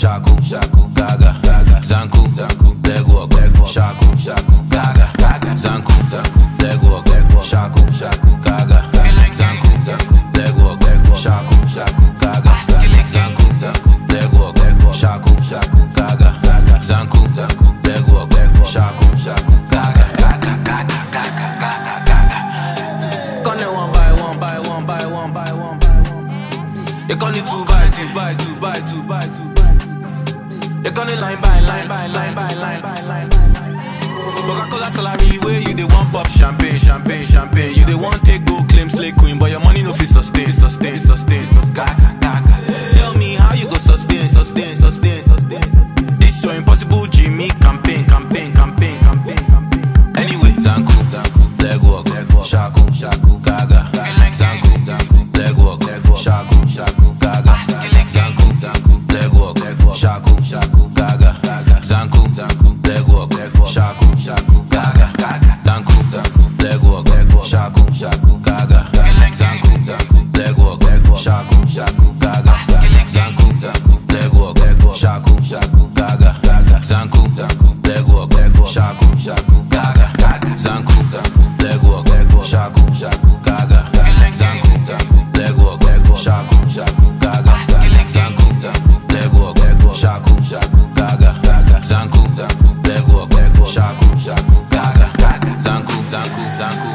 shaku, shaku, gaga, gaga, zanku, zanku, leg walk, shaku, shaku, gaga, gaga, zanku, zanku, leg walk, shaku, shaku, gaga, zanku, zanku, leg walk, shaku, shaku, gaga, zanku, zanku, leg walk, shaku, shaku, gaga, zanku, zanku, leg walk, shaku, shaku, gaga, gaga, gaga, gaga, gaga, gaga. Gonna one by one by one by one by one by one. You gonna two by two by two by two by two. You gonna line by line by line by line by line. Coca-Cola salary where you dey want pop champagne, champagne, champagne. You dey want take go claim slay queen, but your money no fit sustain, sustain, sustain, sustain. Gaga, gaga. Tell me how you go sustain, sustain, sustain, sustain. This your impossible Jimmy campaign, campaign, campaign, campaign, campaign. Anyway, zanku, zanku, leg walk, shaku, shaku, gaga, zanku, zanku, leg walk, shaku, shaku, gaga, zanku, zanku, leg walk, shaku, shaku, gaga, zanku, zanku, leg walk, shaku, shaku, gaga, zanku, zanku, leg walk, shaku, shaku, gaga, zanku, zanku, leg walk, shaku, shaku, gaga, zanku, zanku, leg walk, shaku, shaku, gaga, zanku, zanku, leg walk, shaku, shaku, gaga, zanku, zanku, leg walk, shaku, shaku, gaga, zanku, zanku, leg walk, shaku, shaku, gaga, zanku, zanku, leg walk, shaku, shaku, gaga, zanku, zanku, leg walk, shaku, shaku, gaga, zanku, zanku, zanku.